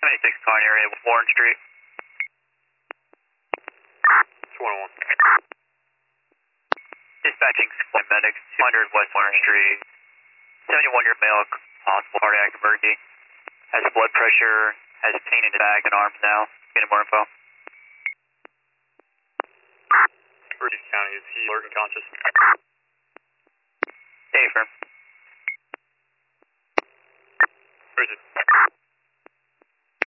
26 car area, Warren Street. It's 101. Dispatching medics, 200 West Warren Street. 71-year male, possible cardiac emergency. Has blood pressure, has pain in his back and arms now. Getting more info. Burgess County, is he alert and conscious? Stay firm. Where is it?